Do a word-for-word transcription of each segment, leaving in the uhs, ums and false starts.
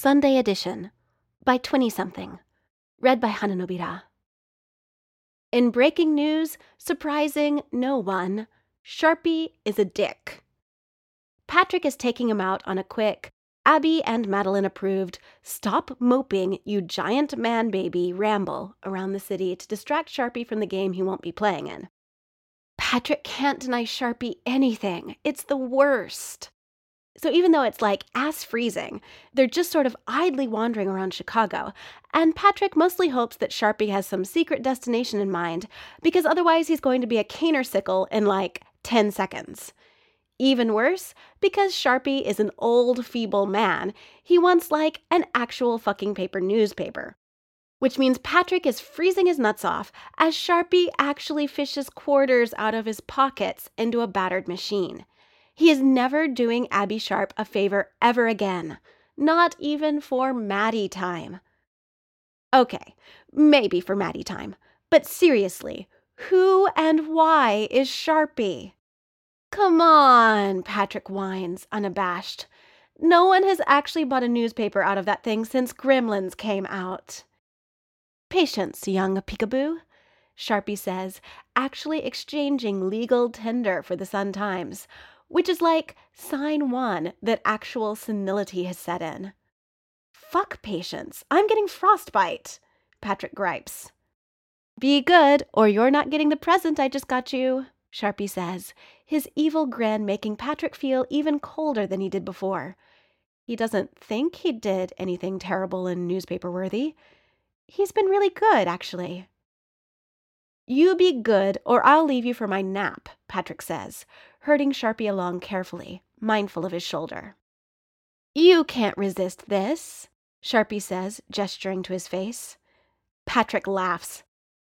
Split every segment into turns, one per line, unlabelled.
Sunday Edition by twenty-something. Read by Hananobira. In breaking news, surprising no one, Sharpie is a dick. Patrick is taking him out on a quick, Abby and Madeline approved, stop moping, you giant man baby ramble around the city to distract Sharpie from the game he won't be playing in. Patrick can't deny Sharpie anything. It's the worst. So even though it's like ass freezing, they're just sort of idly wandering around Chicago, and Patrick mostly hopes that Sharpie has some secret destination in mind, because otherwise he's going to be a canersicle in like ten seconds. Even worse, because Sharpie is an old, feeble man, he wants like an actual fucking paper newspaper. Which means Patrick is freezing his nuts off as Sharpie actually fishes quarters out of his pockets into a battered machine. He is never doing Abby Sharp a favor ever again. Not even for Maddie time. Okay, maybe for Maddie time. But seriously, who and why is Sharpie? Come on, Patrick whines, unabashed. No one has actually bought a newspaper out of that thing since Gremlins came out. Patience, young peekaboo, Sharpie says, actually exchanging legal tender for the Sun-Times, which is like sign one that actual senility has set in. Fuck Patience, I'm getting frostbite, Patrick gripes. Be good, or you're not getting the present I just got you, Sharpie says, his evil grin making Patrick feel even colder than he did before. He doesn't think he did anything terrible and newspaper-worthy. He's been really good, actually. You be good, or I'll leave you for my nap, Patrick says, herding Sharpie along carefully, mindful of his shoulder. You can't resist this, Sharpie says, gesturing to his face. Patrick laughs.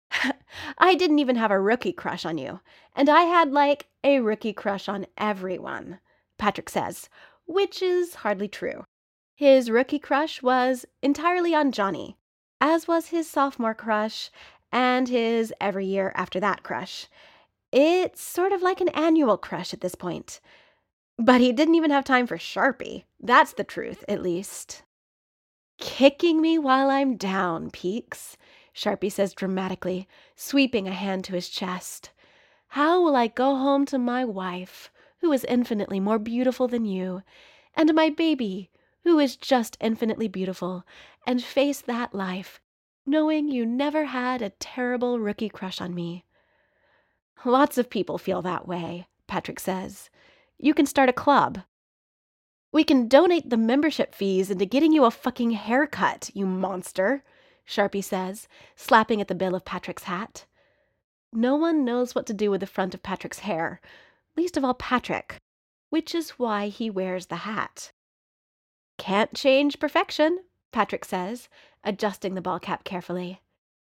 I didn't even have a rookie crush on you, and I had, like, a rookie crush on everyone, Patrick says, which is hardly true. His rookie crush was entirely on Johnny, as was his sophomore crush, and his every year after that crush. It's sort of like an annual crush at this point. But he didn't even have time for Sharpie. That's the truth, at least. Kicking me while I'm down, Peaks, Sharpie says dramatically, sweeping a hand to his chest. How will I go home to my wife, who is infinitely more beautiful than you, and my baby, who is just infinitely beautiful, and face that life, knowing you never had a terrible rookie crush on me? Lots of people feel that way, Patrick says. You can start a club. We can donate the membership fees into getting you a fucking haircut, you monster, Sharpie says, slapping at the bill of Patrick's hat. No one knows what to do with the front of Patrick's hair, least of all Patrick, which is why he wears the hat. Can't change perfection, Patrick says, adjusting the ball cap carefully.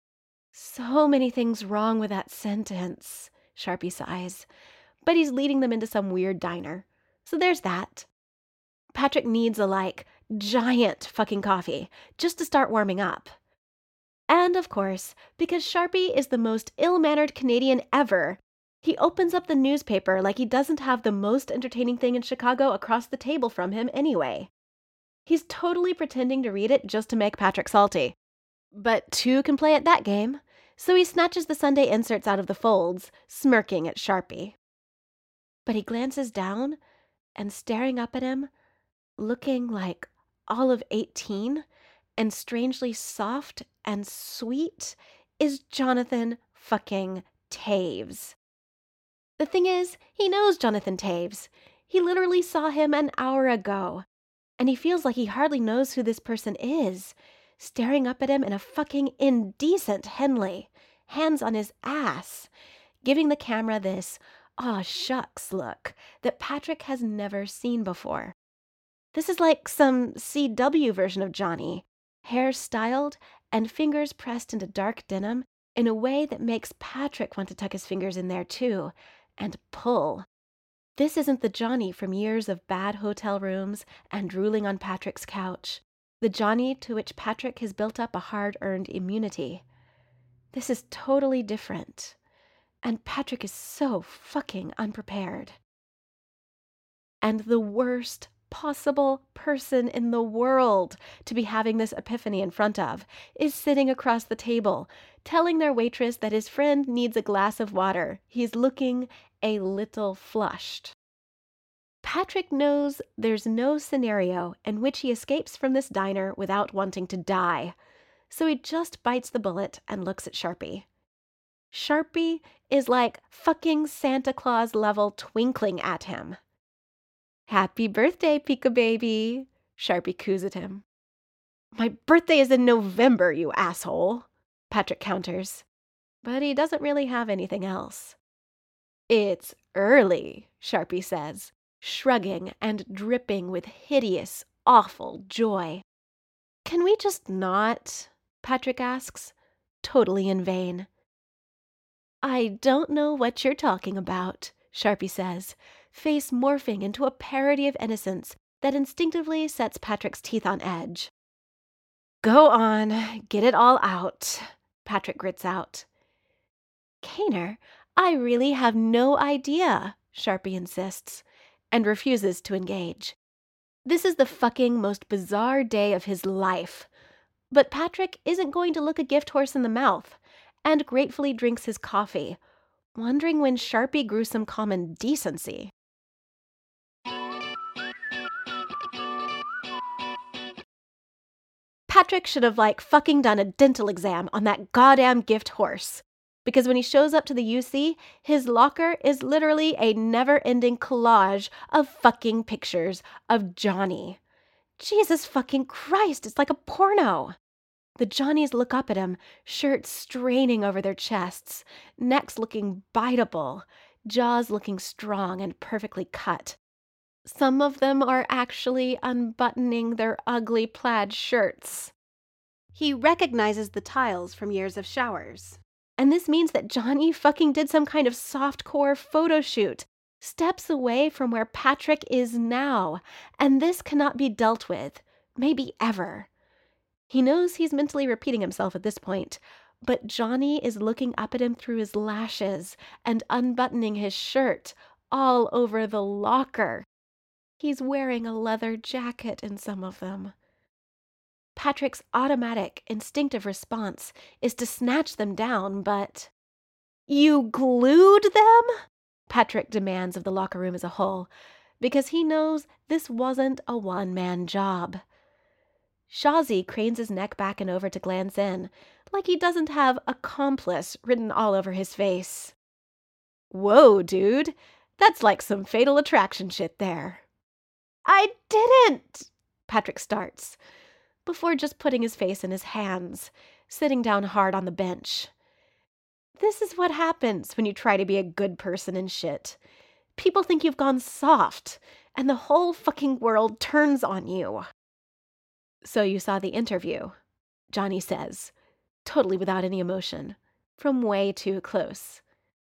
So many things wrong with that sentence, Sharpie sighs, but he's leading them into some weird diner. So there's that. Patrick needs a, like, giant fucking coffee just to start warming up. And, of course, because Sharpie is the most ill-mannered Canadian ever, he opens up the newspaper like he doesn't have the most entertaining thing in Chicago across the table from him anyway. He's totally pretending to read it just to make Patrick salty. But two can play at that game, so he snatches the Sunday inserts out of the folds, smirking at Sharpie. But he glances down, and staring up at him, looking like all of eighteen, and strangely soft and sweet, is Jonathan fucking Toews. The thing is, he knows Jonathan Toews. He literally saw him an hour ago, and he feels like he hardly knows who this person is, staring up at him in a fucking indecent Henley, hands on his ass, giving the camera this aw shucks look that Patrick has never seen before. This is like some C W version of Johnny, hair styled and fingers pressed into dark denim in a way that makes Patrick want to tuck his fingers in there too, and pull. This isn't the Johnny from years of bad hotel rooms and drooling on Patrick's couch, the Johnny to which Patrick has built up a hard-earned immunity. This is totally different, and Patrick is so fucking unprepared. And the worst possible person in the world to be having this epiphany in front of is sitting across the table, telling their waitress that his friend needs a glass of water. He's looking a little flushed. Patrick knows there's no scenario in which he escapes from this diner without wanting to die, so he just bites the bullet and looks at Sharpie. Sharpie is like fucking Santa Claus level twinkling at him. "Happy birthday, Pika baby," Sharpie coos at him. "My birthday is in November, you asshole," Patrick counters. But he doesn't really have anything else. "It's early," Sharpie says, shrugging and dripping with hideous, awful joy. "Can we just not?" Patrick asks, totally in vain. "I don't know what you're talking about," Sharpie says, face morphing into a parody of innocence that instinctively sets Patrick's teeth on edge. "Go on, get it all out," Patrick grits out. "Kaner, I really have no idea," Sharpie insists, and refuses to engage. This is the fucking most bizarre day of his life. But Patrick isn't going to look a gift horse in the mouth, and gratefully drinks his coffee, wondering when Sharpie grew some common decency. Patrick should have, like, fucking done a dental exam on that goddamn gift horse. Because when he shows up to the U C, his locker is literally a never-ending collage of fucking pictures of Johnny. Jesus fucking Christ, it's like a porno. The Johnnies look up at him, shirts straining over their chests, necks looking biteable, jaws looking strong and perfectly cut. Some of them are actually unbuttoning their ugly plaid shirts. He recognizes the tiles from years of showers. And this means that Johnny fucking did some kind of softcore photo shoot, steps away from where Patrick is now, and this cannot be dealt with, maybe ever. He knows he's mentally repeating himself at this point, but Johnny is looking up at him through his lashes and unbuttoning his shirt all over the locker. He's wearing a leather jacket in some of them. Patrick's automatic, instinctive response is to snatch them down, but... "You glued them?" Patrick demands of the locker room as a whole, because he knows this wasn't a one-man job. Shazi cranes his neck back and over to glance in, like he doesn't have accomplice written all over his face. "Whoa, dude, that's like some Fatal Attraction shit there." "I didn't!" Patrick starts, before just putting his face in his hands, sitting down hard on the bench. This is what happens when you try to be a good person and shit. People think you've gone soft, and the whole fucking world turns on you. "So you saw the interview," Johnny says, totally without any emotion, from way too close.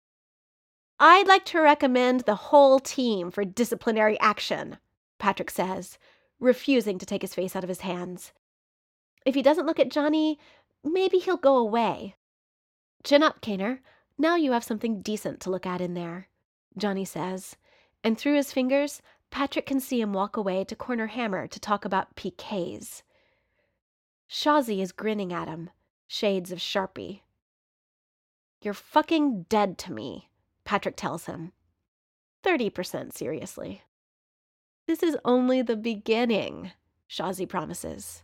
"I'd like to recommend the whole team for disciplinary action," Patrick says, refusing to take his face out of his hands. If he doesn't look at Johnny, maybe he'll go away. "Chin up, Kaner. Now you have something decent to look at in there," Johnny says, and through his fingers, Patrick can see him walk away to corner Hammer to talk about P Ks. Shazi is grinning at him, shades of Sharpie. "You're fucking dead to me," Patrick tells him, thirty percent seriously. "This is only the beginning," Shazi promises.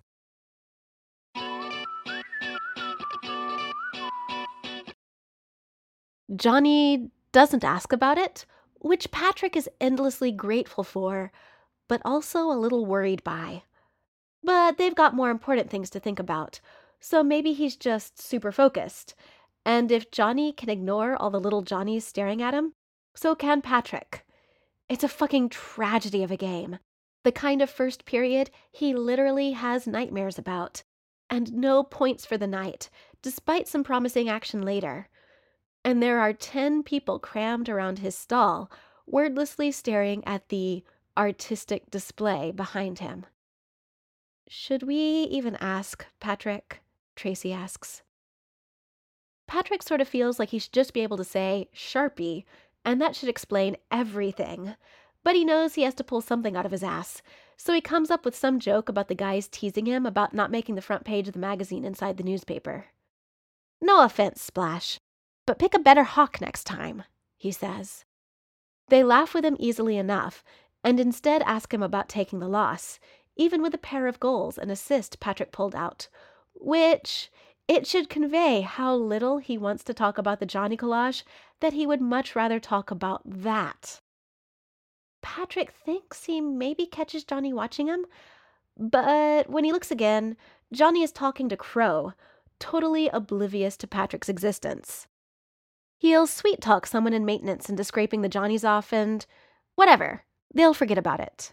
Johnny doesn't ask about it, which Patrick is endlessly grateful for, but also a little worried by. But they've got more important things to think about, so maybe he's just super focused. And if Johnny can ignore all the little Johnnies staring at him, so can Patrick. It's a fucking tragedy of a game. The kind of first period he literally has nightmares about. And no points for the night, despite some promising action later. And there are ten people crammed around his stall, wordlessly staring at the artistic display behind him. "Should we even ask, Patrick?" Tracy asks. Patrick sort of feels like he should just be able to say Sharpie, and that should explain everything. But he knows he has to pull something out of his ass, so he comes up with some joke about the guys teasing him about not making the front page of the magazine inside the newspaper. "No offense, Splash, but pick a better hawk next time," he says. They laugh with him easily enough, and instead ask him about taking the loss, even with a pair of goals and assist Patrick pulled out, which it should convey how little he wants to talk about the Johnny collage that he would much rather talk about that. Patrick thinks he maybe catches Johnny watching him, but when he looks again, Johnny is talking to Crow, totally oblivious to Patrick's existence. He'll sweet-talk someone in maintenance into scraping the Johnnies off and whatever, they'll forget about it.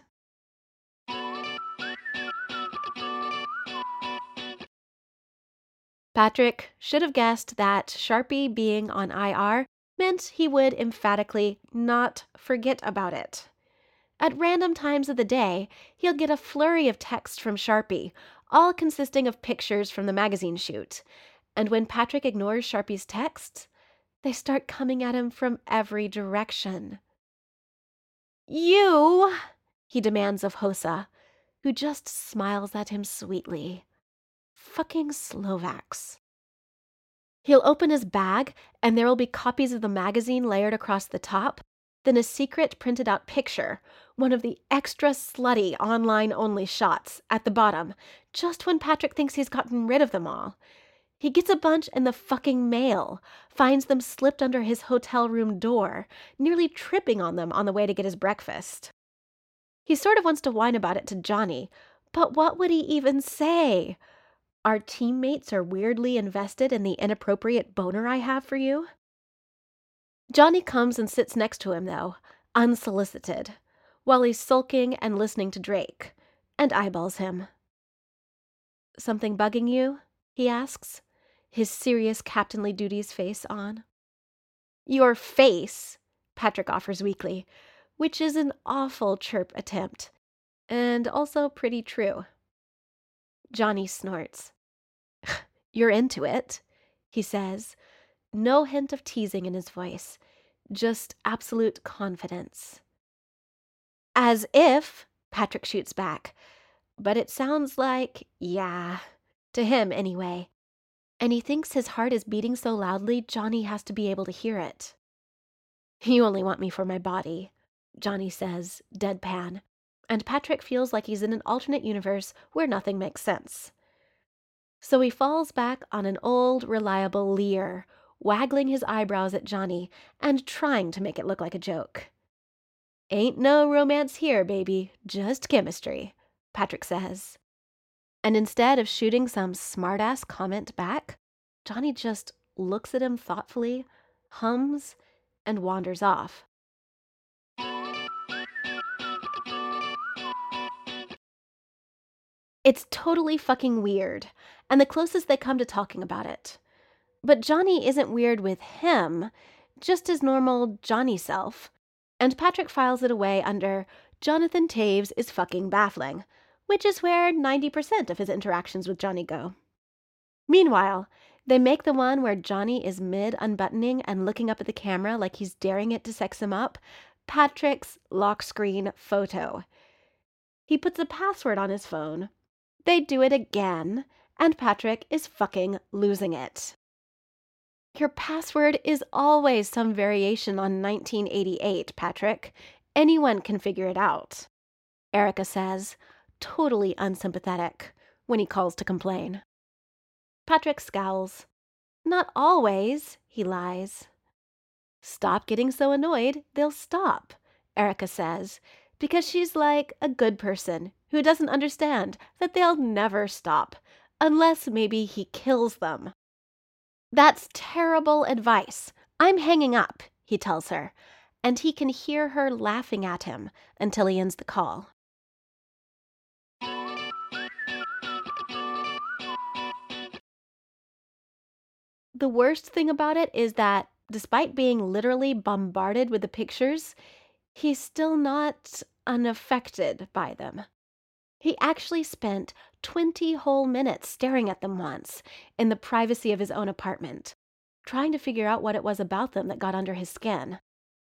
Patrick should have guessed that Sharpie being on I R meant he would emphatically not forget about it. At random times of the day, he'll get a flurry of text from Sharpie, all consisting of pictures from the magazine shoot. And when Patrick ignores Sharpie's texts, they start coming at him from every direction. "You," he demands of Hossa, who just smiles at him sweetly. Fucking Slovaks. He'll open his bag, and there will be copies of the magazine layered across the top, then a secret printed out picture, one of the extra slutty online-only shots, at the bottom, just when Patrick thinks he's gotten rid of them all. He gets a bunch in the fucking mail, finds them slipped under his hotel room door, nearly tripping on them on the way to get his breakfast. He sort of wants to whine about it to Johnny, but what would he even say? Our teammates are weirdly invested in the inappropriate boner I have for you? Johnny comes and sits next to him, though, unsolicited, while he's sulking and listening to Drake, and eyeballs him. "Something bugging you?" he asks, his serious captainly duties face on. "Your face," Patrick offers weakly, which is an awful chirp attempt, and also pretty true. Johnny snorts. "You're into it," he says, no hint of teasing in his voice, just absolute confidence. "As if," Patrick shoots back, but it sounds like, yeah, to him anyway, and he thinks his heart is beating so loudly Johnny has to be able to hear it. "You only want me for my body," Johnny says, deadpan, and Patrick feels like he's in an alternate universe where nothing makes sense. So he falls back on an old, reliable leer, waggling his eyebrows at Johnny and trying to make it look like a joke. "Ain't no romance here, baby, just chemistry," Patrick says. And instead of shooting some smartass comment back, Johnny just looks at him thoughtfully, hums, and wanders off. It's totally fucking weird, and the closest they come to talking about it. But Johnny isn't weird with him, just his normal Johnny self, and Patrick files it away under "Jonathan Taves is fucking baffling," which is where ninety percent of his interactions with Johnny go. Meanwhile, they make the one where Johnny is mid-unbuttoning and looking up at the camera like he's daring it to sex him up, Patrick's lock screen photo. He puts a password on his phone. They do it again, and Patrick is fucking losing it. "Your password is always some variation on nineteen eighty-eight, Patrick. Anyone can figure it out," Erica says, totally unsympathetic, when he calls to complain. Patrick scowls. "Not always," he lies. "Stop getting so annoyed, they'll stop," Erica says, because she's like a good person who doesn't understand that they'll never stop, unless maybe he kills them. "That's terrible advice. I'm hanging up," he tells her, and he can hear her laughing at him until he ends the call. The worst thing about it is that, despite being literally bombarded with the pictures, he's still not unaffected by them. He actually spent twenty whole minutes staring at them once, in the privacy of his own apartment, trying to figure out what it was about them that got under his skin.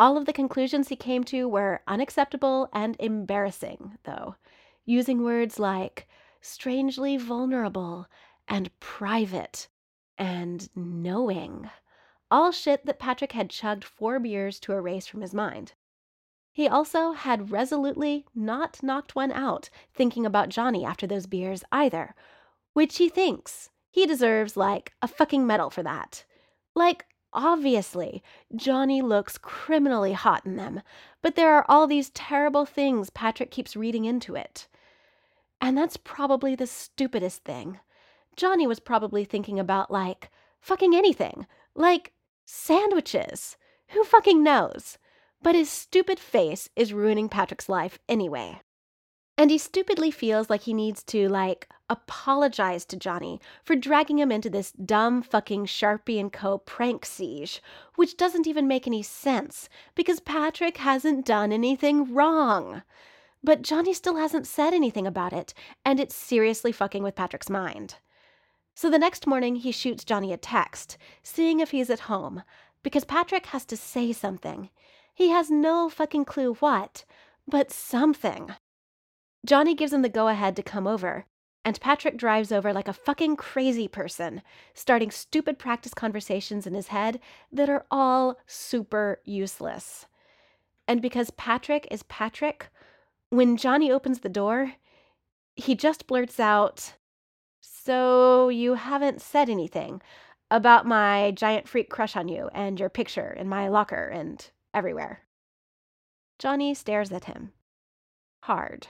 All of the conclusions he came to were unacceptable and embarrassing, though, using words like strangely vulnerable and private and knowing. All shit that Patrick had chugged four beers to erase from his mind. He also had resolutely not knocked one out thinking about Johnny after those beers either, which he thinks he deserves like a fucking medal for that. Like, obviously, Johnny looks criminally hot in them, but there are all these terrible things Patrick keeps reading into it. And that's probably the stupidest thing. Johnny was probably thinking about, like, fucking anything. Like, sandwiches. Who fucking knows? But his stupid face is ruining Patrick's life anyway. And he stupidly feels like he needs to, like, apologize to Johnny for dragging him into this dumb fucking Sharpie and Co. prank siege, which doesn't even make any sense because Patrick hasn't done anything wrong. But Johnny still hasn't said anything about it, and it's seriously fucking with Patrick's mind. So the next morning, he shoots Johnny a text, seeing if he's at home, because Patrick has to say something. He has no fucking clue what, but something. Johnny gives him the go-ahead to come over, and Patrick drives over like a fucking crazy person, starting stupid practice conversations in his head that are all super useless. And because Patrick is Patrick, when Johnny opens the door, he just blurts out, "So you haven't said anything about my giant freak crush on you and your picture in my locker and everywhere." Johnny stares at him. Hard.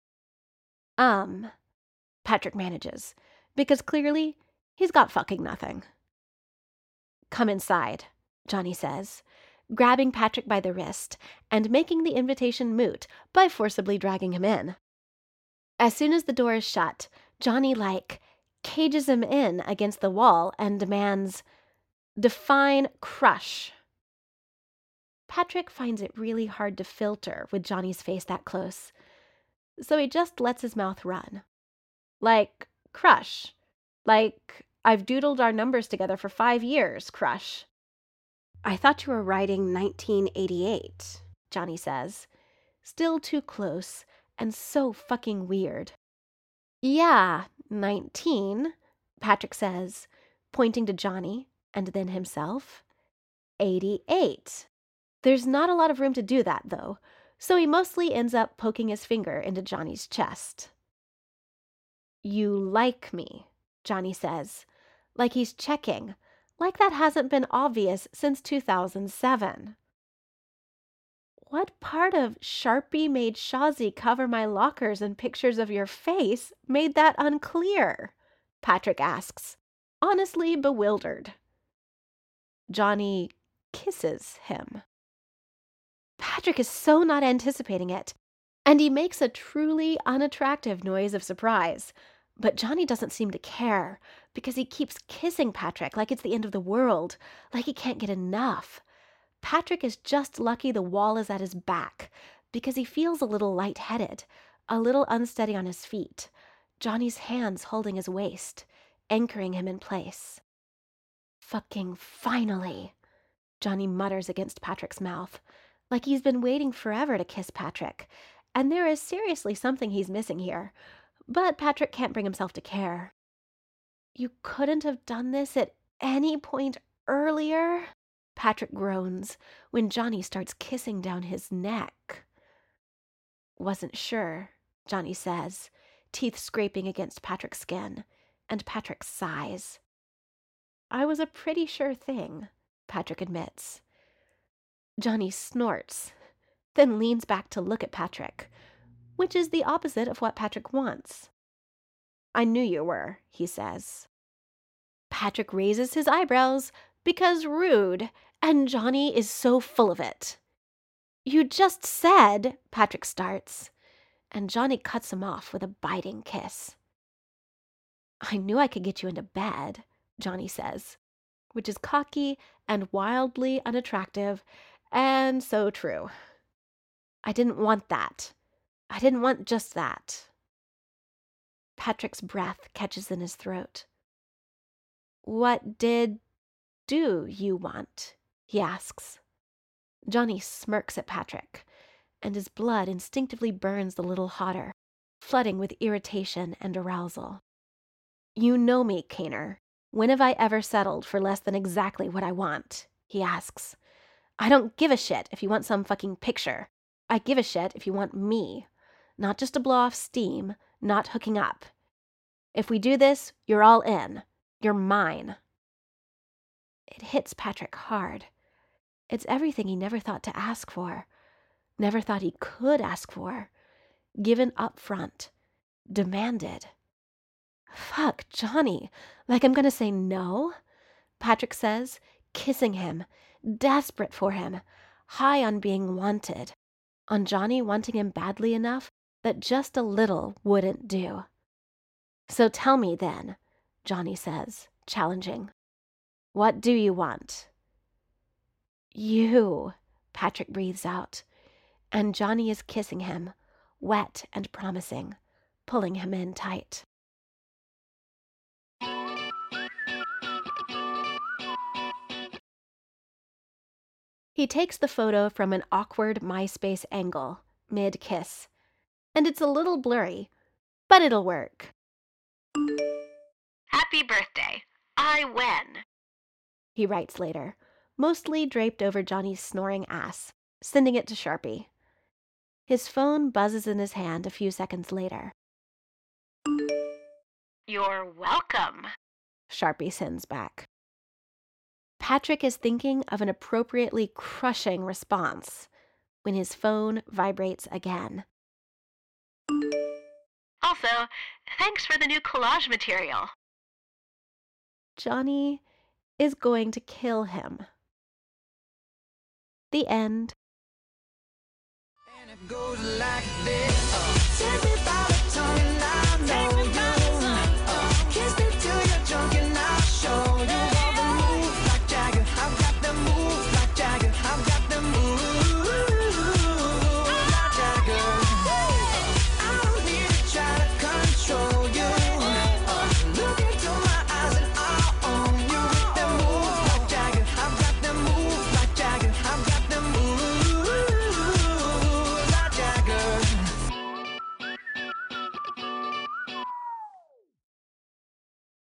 Um, Patrick manages, because clearly he's got fucking nothing. "Come inside," Johnny says, grabbing Patrick by the wrist and making the invitation moot by forcibly dragging him in. As soon as the door is shut, Johnny, like, cages him in against the wall and demands, "Define crush." Patrick finds it really hard to filter with Johnny's face that close, so he just lets his mouth run. Like, crush. Like, I've doodled our numbers together for five years, crush. "I thought you were writing nineteen eighty-eight, Johnny says. Still too close, and so fucking weird. "Yeah, nineteen, Patrick says, pointing to Johnny, and then himself. eighty-eight. There's not a lot of room to do that, though, so he mostly ends up poking his finger into Johnny's chest. "You like me," Johnny says, like he's checking, like that hasn't been obvious since two thousand seven. "What part of Sharpie made Shazi cover my lockers in pictures of your face made that unclear?" Patrick asks, honestly bewildered. Johnny kisses him. Patrick is so not anticipating it, and he makes a truly unattractive noise of surprise. But Johnny doesn't seem to care, because he keeps kissing Patrick like it's the end of the world, like he can't get enough. Patrick is just lucky the wall is at his back, because he feels a little lightheaded, a little unsteady on his feet, Johnny's hands holding his waist, anchoring him in place. "Fucking finally," Johnny mutters against Patrick's mouth, like he's been waiting forever to kiss Patrick, and there is seriously something he's missing here, but Patrick can't bring himself to care. "You couldn't have done this at any point earlier?" Patrick groans when Johnny starts kissing down his neck. "Wasn't sure," Johnny says, teeth scraping against Patrick's skin, and Patrick sighs. "I was a pretty sure thing," Patrick admits. Johnny snorts, then leans back to look at Patrick, which is the opposite of what Patrick wants. "I knew you were," he says. Patrick raises his eyebrows, because rude, and Johnny is so full of it. "You just said," Patrick starts, and Johnny cuts him off with a biting kiss. "I knew I could get you into bed," Johnny says, which is cocky and wildly unattractive, and so true. "I didn't want that. I didn't want just that." Patrick's breath catches in his throat. "What did do you want?" he asks. Johnny smirks at Patrick, and his blood instinctively burns a little hotter, flooding with irritation and arousal. You know me, Kaner. When have I ever settled for less than exactly what I want? He asks. I don't give a shit if you want some fucking picture. I give a shit if you want me. Not just to blow off steam, not hooking up. If we do this, you're all in. You're mine. It hits Patrick hard. It's everything he never thought to ask for, never thought he could ask for, given up front, demanded. Fuck, Johnny, like I'm gonna say no? Patrick says, kissing him, desperate for him, high on being wanted, on Johnny wanting him badly enough that just a little wouldn't do. So tell me then, Johnny says, challenging. What do you want? You, Patrick breathes out, and Johnny is kissing him, wet and promising, pulling him in tight. He takes the photo from an awkward MySpace angle, mid-kiss, and it's a little blurry, but it'll work. Happy birthday. I win, he writes later, mostly draped over Johnny's snoring ass, sending it to Sharpie. His phone buzzes in his hand a few seconds later. You're welcome, Sharpie sends back. Patrick is thinking of an appropriately crushing response when his phone vibrates again. Also, thanks for the new collage material. Johnny is going to kill him. The end. And it goes like this.